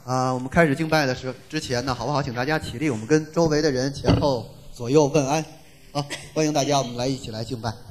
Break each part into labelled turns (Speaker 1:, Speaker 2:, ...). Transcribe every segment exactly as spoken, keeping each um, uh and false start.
Speaker 1: 啊、呃，我们开始敬拜的时之前呢，好不好？请大家起立，我们跟周围的人前后左右问安。好，欢迎大家，我们来一起来敬拜。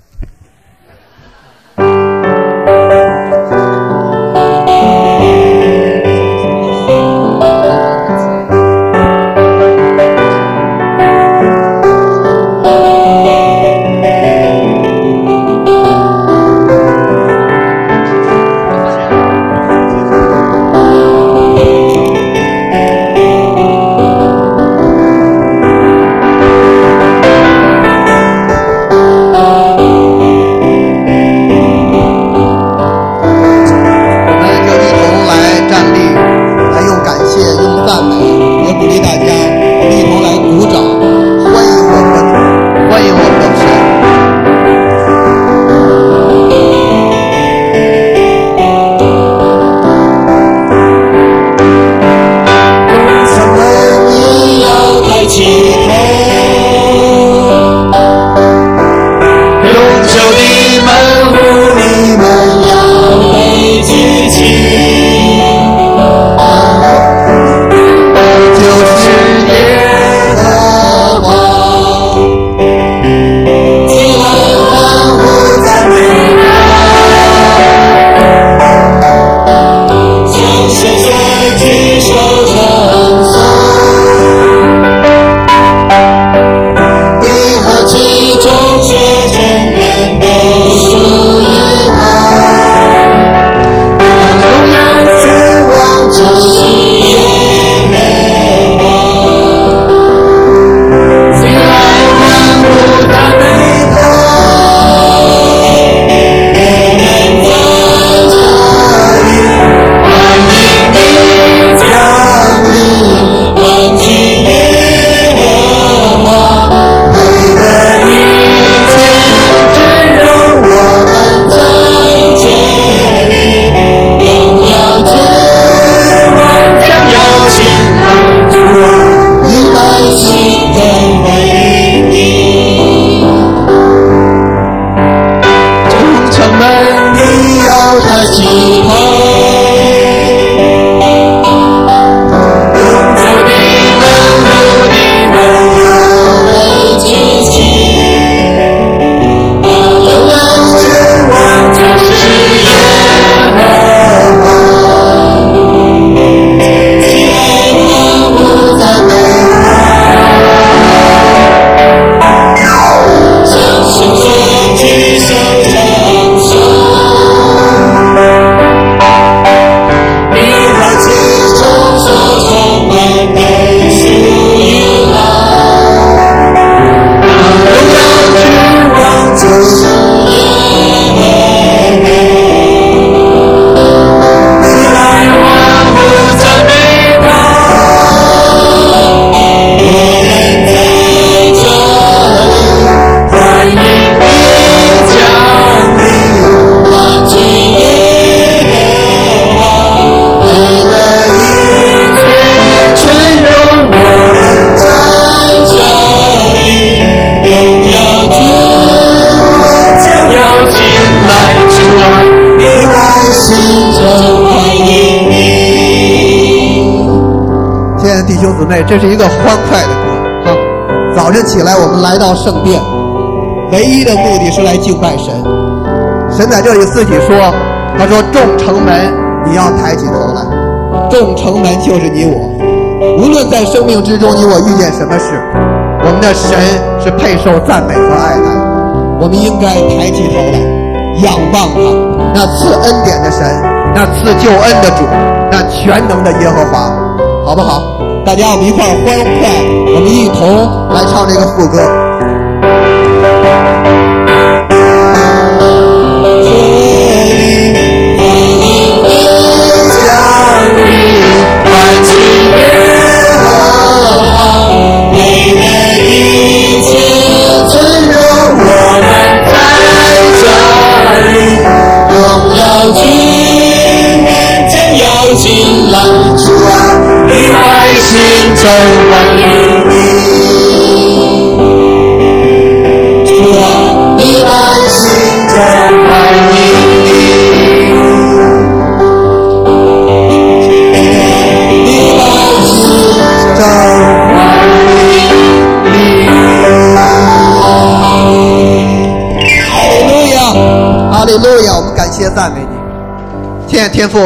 Speaker 2: 这是一个欢快的歌。好，早晨起来，我们来到圣殿，唯一的目的是来敬拜神。神在这里自己说，他说：“众城门，你要抬起头来。”众城门就是你我。无论在生命之中你我遇见什么事，我们的神是配受赞美和爱戴。我们应该抬起头来，仰望他，那赐恩典的神，那赐救恩的主，那全能的耶和华，好不好？大家我们一块儿欢快，我们一同来唱这个副歌。
Speaker 3: 中欢迎你，主啊，你百姓中欢迎你。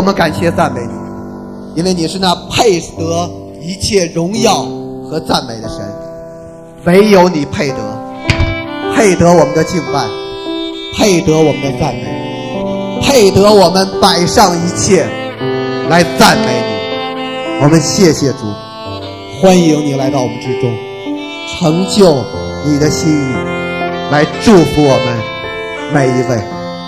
Speaker 2: 我们感谢赞美你，因为你是那配得一切荣耀和赞美的神，唯有你配得，配得我们的敬拜，配得我们的赞美，配得我们摆上一切来赞美你。我们谢谢主，欢迎你来到我们之中，成就你的心意，来祝福我们每一位。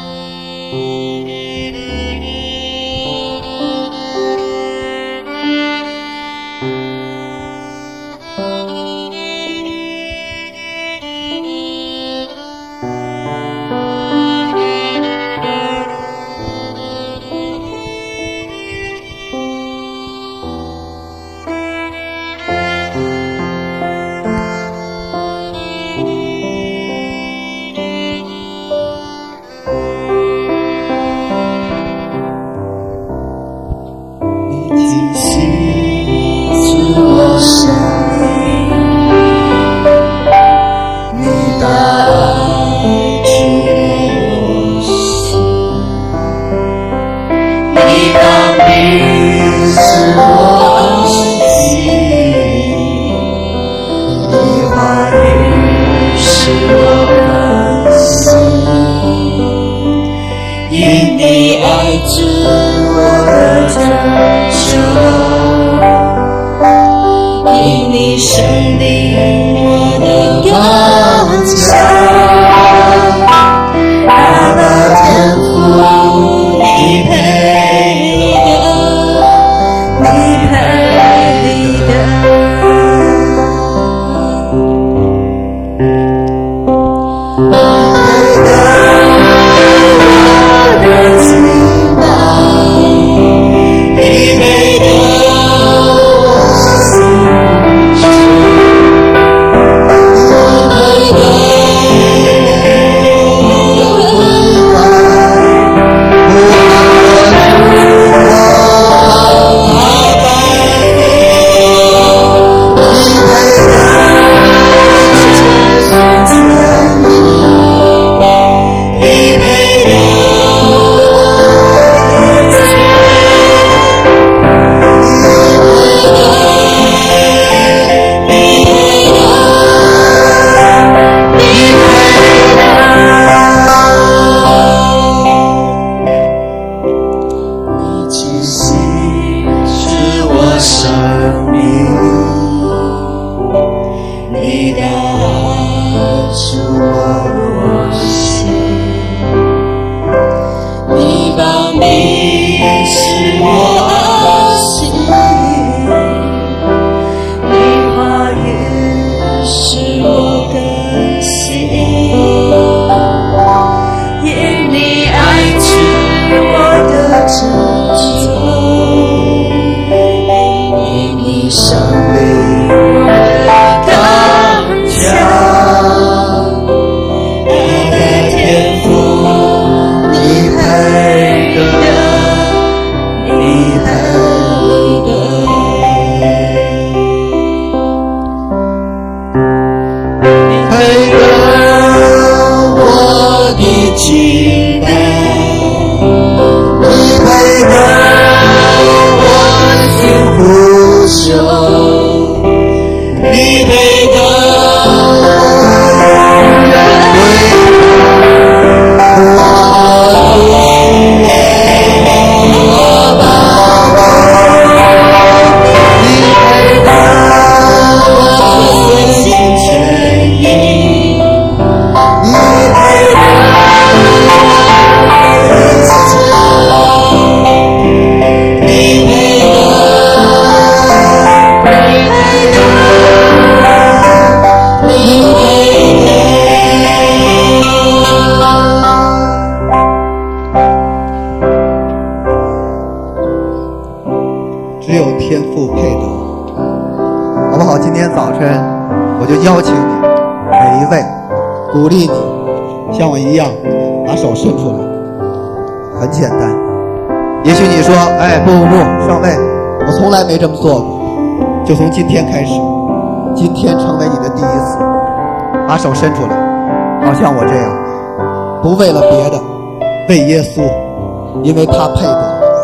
Speaker 2: 鼓励你像我一样把手伸出来，很简单。也许你说，哎，不不不，上尉，我从来没这么做过。就从今天开始，今天成为你的第一次，把手伸出来，好像我这样，不为了别的，为耶稣，因为他配得，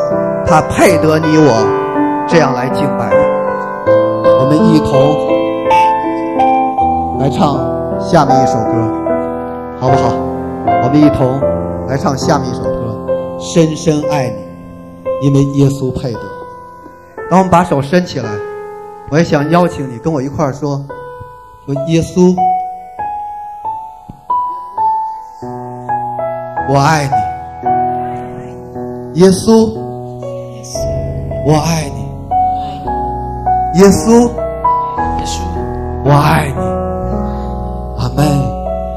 Speaker 2: 他配得你我这样来敬拜你。我们一同来唱下面一首歌，好不好？我们一同来唱下面一首歌，深深爱你，因为耶稣配得。当我们把手伸起来，我也想邀请你跟我一块儿说，说耶稣，我爱你。耶稣，我爱你。耶稣，我爱你。阿们。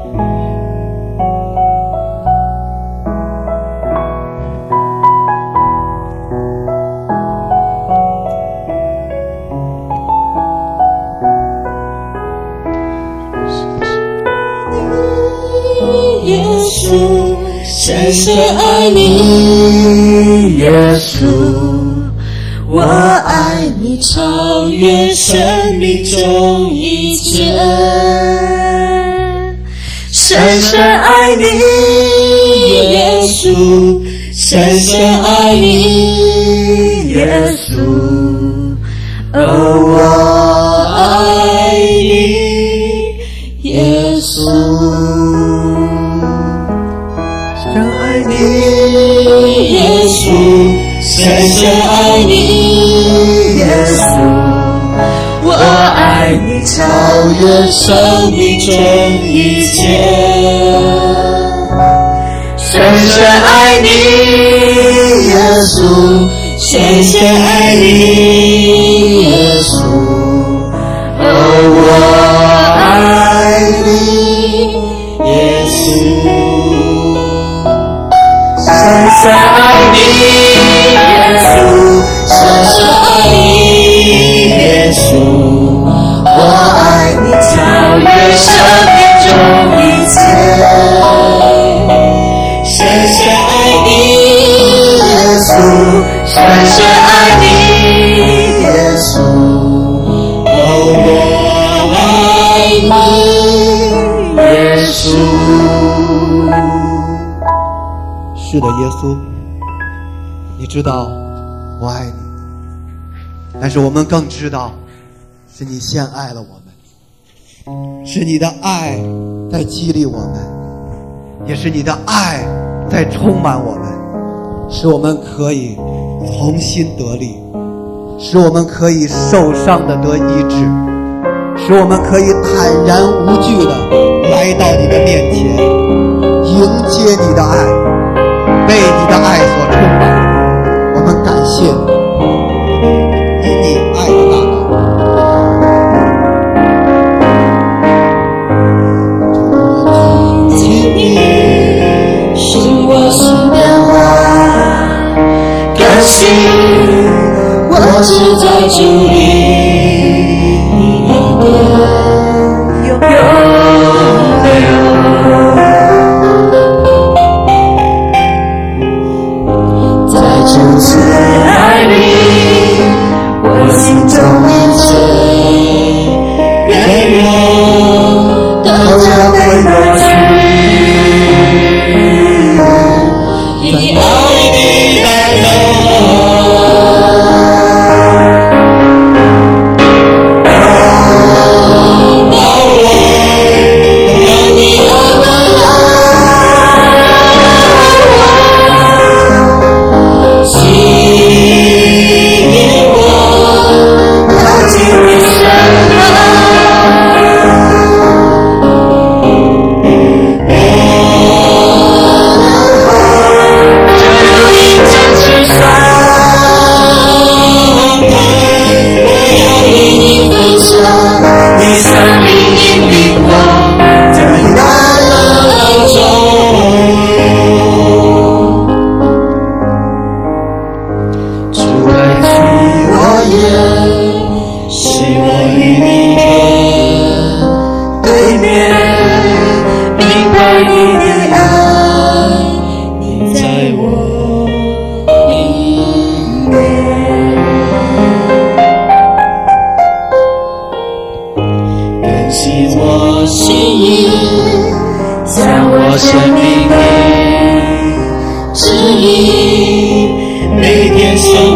Speaker 3: 深深爱你，耶稣，我爱你超越生命中一切。深深爱你，耶稣，深深爱你，耶稣，哦，我爱你，耶稣。耶稣，深深爱你，耶稣，我爱你超越生命中一切。深深爱你，耶稣，深深爱你，耶稣，哦，我爱你，耶稣。深深爱你，耶稣，深深爱你，耶稣，我爱你超越生命中一切。深深爱你，耶稣，深深爱你，耶稣，哦，我爱你，耶稣。
Speaker 2: 是的，耶稣，你知道我爱你，但是我们更知道是你先爱了我们，是你的爱在激励我们，也是你的爱在充满我们，使我们可以重新得力，使我们可以受伤的得医治，使我们可以坦然无惧的来到你的面前，迎接你的爱，被你的爱所充满。我们感谢你，因你爱的大能。
Speaker 3: 听你是我心变化，感谢我只在主里，你的永留。如此爱你，我心中一切愿望都将被抹去，因爱你的能。生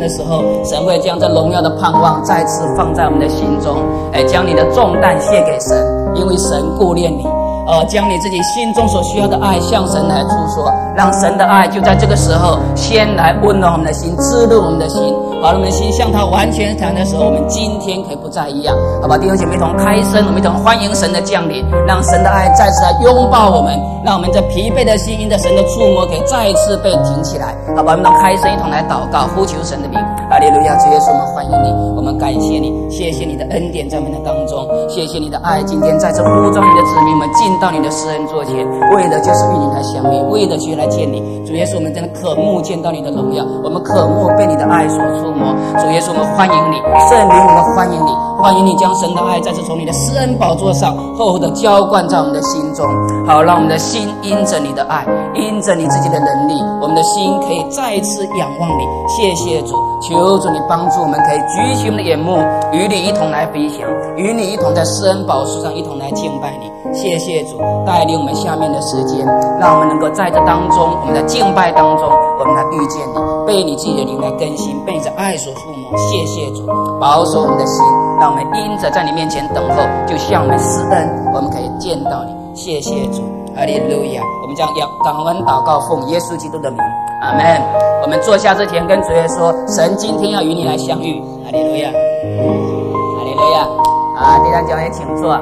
Speaker 4: 的时候，神会将这荣耀的盼望再次放在我们的心中，哎，将你的重担卸给神，因为神顾念你。呃，将你自己心中所需要的爱向神来诉说，让神的爱就在这个时候先来温暖我们的心，滋润我们的心，把我们的心向他完全谈的时候，我们今天可以不再一样。好吧，弟兄姐妹一同开声，我们一同欢迎神的降临，让神的爱再次来拥抱我们，让我们这疲惫的心因着神的触摸可以再一次被挺起来。好吧，我们一同开声，一同来祷告，呼求神的名。哈利路亚，主耶稣，我们欢迎你，我们感谢你，谢谢你的恩典在我们的当中，谢谢你的爱，今天在这呼召你的子民们进到你的施恩座前，为的就是与你来相遇，为的去来见你。主耶稣，我们真的渴慕见到你的荣耀，我们渴慕被你的爱所触摸。主耶稣，我们欢迎你，圣灵，我们欢迎你，欢迎你将神的爱再次从你的施恩宝座上厚厚的浇灌在我们的心中，好让我们的心因着你的爱，因着你自己的能力，我们的心可以再次仰望你。谢谢主，求主你帮助我们可以举起我们的眼目，与你一同来飞翔，与你一同在施恩宝座上一同来敬拜你。谢谢主带领我们下面的时间，让我们能够在这当中，我们的敬拜当中，我们来遇见你，被你自己的灵来更新，被你的爱所触摸。谢谢主保守我们的心，让我们因着在你面前等候，就向我们施恩，我们可以见到你。谢谢主，哈利路亚。我们将要感恩祷告，奉耶稣基督的名，阿们。我们坐下之前跟主耶稣说，神今天要与你来相遇，哈利路亚，哈利路亚。啊，第三教会请坐啊。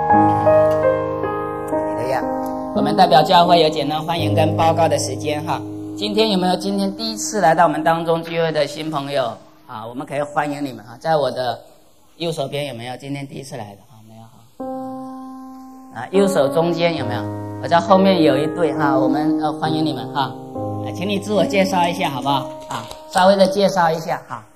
Speaker 4: 我们代表教会有简单欢迎跟报告的时间哈。今天有没有今天第一次来到我们当中聚会的新朋友啊？我们可以欢迎你们哈。在我的右手边有没有今天第一次来的？啊，没有哈。啊，右手中间有没有？我在后面有一对哈，我们呃欢迎你们哈。啊，请你自我介绍一下好不好？啊，稍微的介绍一下哈。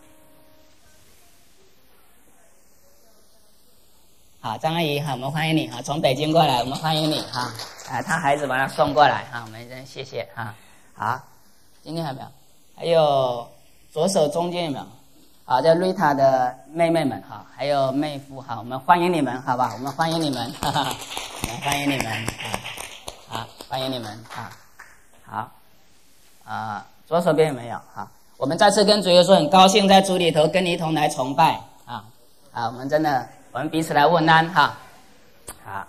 Speaker 4: 好，张阿姨哈，我们欢迎你哈，从北京过来，我们欢迎你哈。啊，他孩子把他送过来哈，我们真谢谢哈。好，今天还有没有？还有左手中间有没有？好，这瑞塔的妹妹们哈，还有妹夫哈，我们欢迎你们，好吧？我们欢迎你们，哈哈，我们欢迎你们，好，欢迎你们啊，好，啊，左手边有没有？好，我们再次跟主耶稣很高兴在主里头跟你一同来崇拜啊，啊，我们真的，我们彼此来问安哈，好。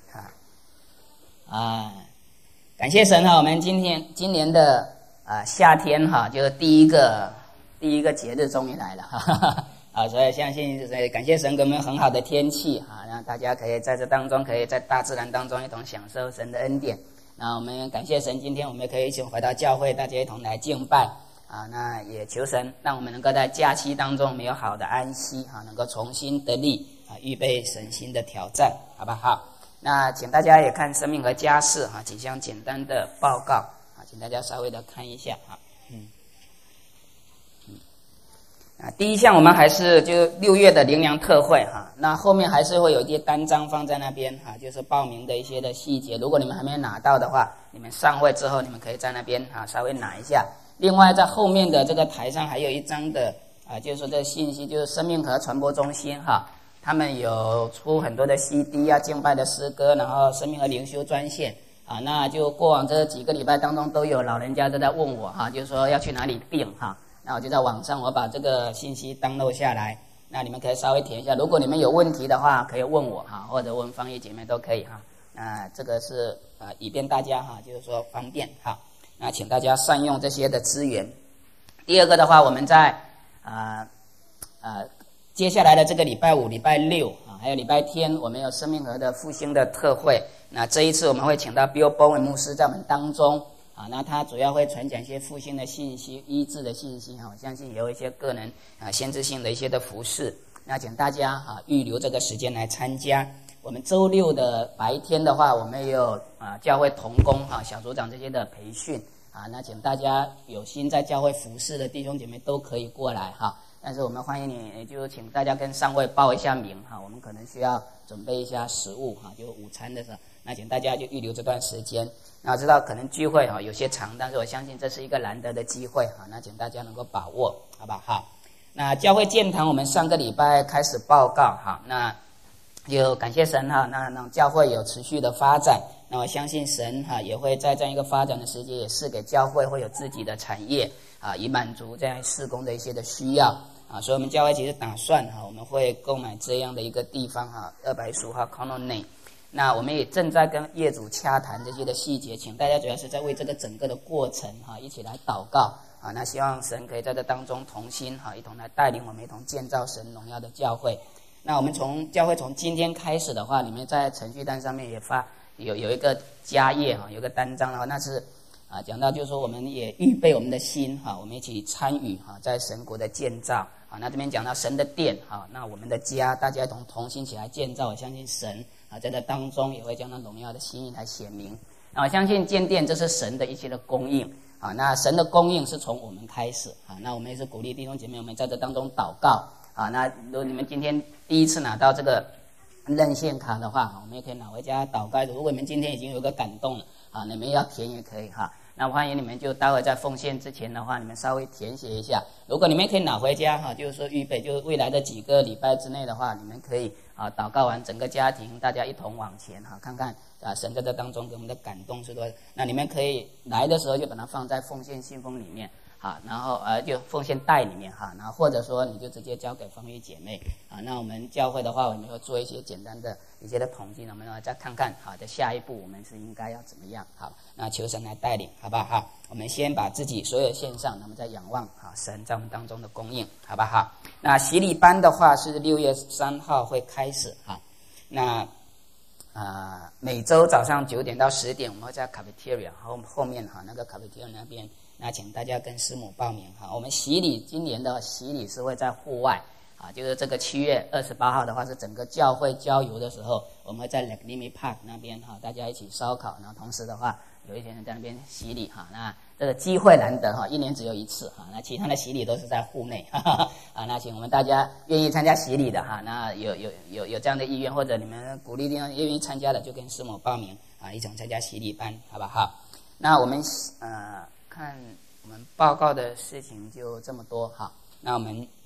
Speaker 4: 啊，感谢神哈！我们今天今年的啊夏天哈，就是第一个第一个节日终于来了哈哈哈啊！所以相信，所以感谢神给我们很好的天气啊，让大家可以在这当中，可以在大自然当中一同享受神的恩典。那我们感谢神，今天我们可以一起回到教会，大家一同来敬拜啊！那也求神让我们能够在假期当中没有好的安息啊，能够重新得力啊，预备神新的挑战，好不好？那请大家也看生命和家事哈，几项简单的报告啊，请大家稍微的看一下哈，嗯，嗯，啊，第一项我们还是就六月的灵粮特会哈，那后面还是会有一些单张放在那边哈，就是报名的一些的细节，如果你们还没拿到的话，你们上会之后你们可以在那边啊稍微拿一下。另外在后面的这个台上还有一张的啊，就是说这个信息就是生命和传播中心哈。他们有出很多的 C D 啊，敬拜的诗歌，然后生命和灵修专线啊，那就过往这几个礼拜当中都有老人家都在问我哈，就是说要去哪里订哈，那我就在网上我把这个信息 download 下来，那你们可以稍微填一下，如果你们有问题的话可以问我哈，或者问方毅姐妹都可以哈，那这个是呃以便大家哈，就是说方便哈，那请大家善用这些的资源。第二个的话，我们在啊呃。呃接下来的这个礼拜五、礼拜六啊，还有礼拜天，我们有生命河的复兴的特会。那这一次我们会请到 Bill Bowen 牧师在我们当中啊，那他主要会传讲一些复兴的信息、医治的信息啊。我相信有一些个人啊先知性的一些的服事。那请大家啊预留这个时间来参加。我们周六的白天的话，我们也有啊教会同工啊小组长这些的培训啊。那请大家有心在教会服事的弟兄姐妹都可以过来哈。但是我们欢迎你，也就请大家跟上位报一下名哈，我们可能需要准备一下食物哈，就午餐的时候，那请大家就预留这段时间。那我知道可能聚会哈有些长，但是我相信这是一个难得的机会哈，那请大家能够把握，好不好？好，那教会建堂我们上个礼拜开始报告哈，那就感谢神哈，那让教会有持续的发展。那我相信神哈也会在这样一个发展的时间，也是给教会会有自己的产业。 啊，以满足这样事工的一些的需要啊，所以我们教会其实打算哈、啊，我们会购买这样的一个地方哈，二百一十五号 Colonnade。那我们也正在跟业主洽谈这些的细节，请大家主要是在为这个整个的过程哈、啊，一起来祷告啊。那希望神可以在这当中同心哈、啊，一同来带领我们，一同建造神荣耀的教会。那我们从教会从今天开始的话，你们在程序单上面也发有有一个家业哈，有个单张的话，那是。啊，讲到就是说，我们也预备我们的心哈，我们一起参与哈，在神国的建造啊。那这边讲到神的殿哈，那我们的家，大家同同心起来建造。我相信神啊，在这当中也会将那荣耀的心意来显明。那我相信建殿这是神的一切的供应啊。那神的供应是从我们开始啊。那我们也是鼓励弟兄姐妹，我们在这当中祷告啊。那如果你们今天第一次拿到这个认献卡的话，我们也可以拿回家祷告。如果你们今天已经有个感动了啊，你们要填也可以哈。那欢迎你们就待会在奉献之前的话，你们稍微填写一下。如果你们可以拿回家哈，就是说预备，就是未来的几个礼拜之内的话，你们可以啊祷告完整个家庭，大家一同往前哈，看看啊神在这当中给我们的感动是多。那你们可以来的时候就把它放在奉献信封里面。好，然后呃就奉献袋里面哈，然后或者说你就直接交给芳玉姐妹啊。那我们教会的话，我们会做一些简单的一些的统计，我们再看看好的下一步我们是应该要怎么样。好，那求神来带领，好不好？好，我们先把自己所有献上，那么再仰望好神在我们当中的供应，好不好？那洗礼班的话是六月三号会开始哈，那啊、呃、每周早上九点到十点，我们会在 cafeteria 后后面哈那个 cafeteria 那边。那请大家跟师母报名哈，我们洗礼今年的洗礼是会在户外啊，就是这个七月二十八号的话是整个教会郊游的时候，我们会在 Lake Nimi Park 那边哈，大家一起烧烤，然后同时的话有一些人在那边洗礼哈，那这个机会难得哈，一年只有一次哈，那其他的洗礼都是在户内哈哈啊，那请我们大家愿意参加洗礼的哈，那有有有有这样的意愿或者你们鼓励地方愿意参加的，就跟师母报名啊，一同参加洗礼班，好不好？那我们呃。看我们报告的事情就这么多哈，那我们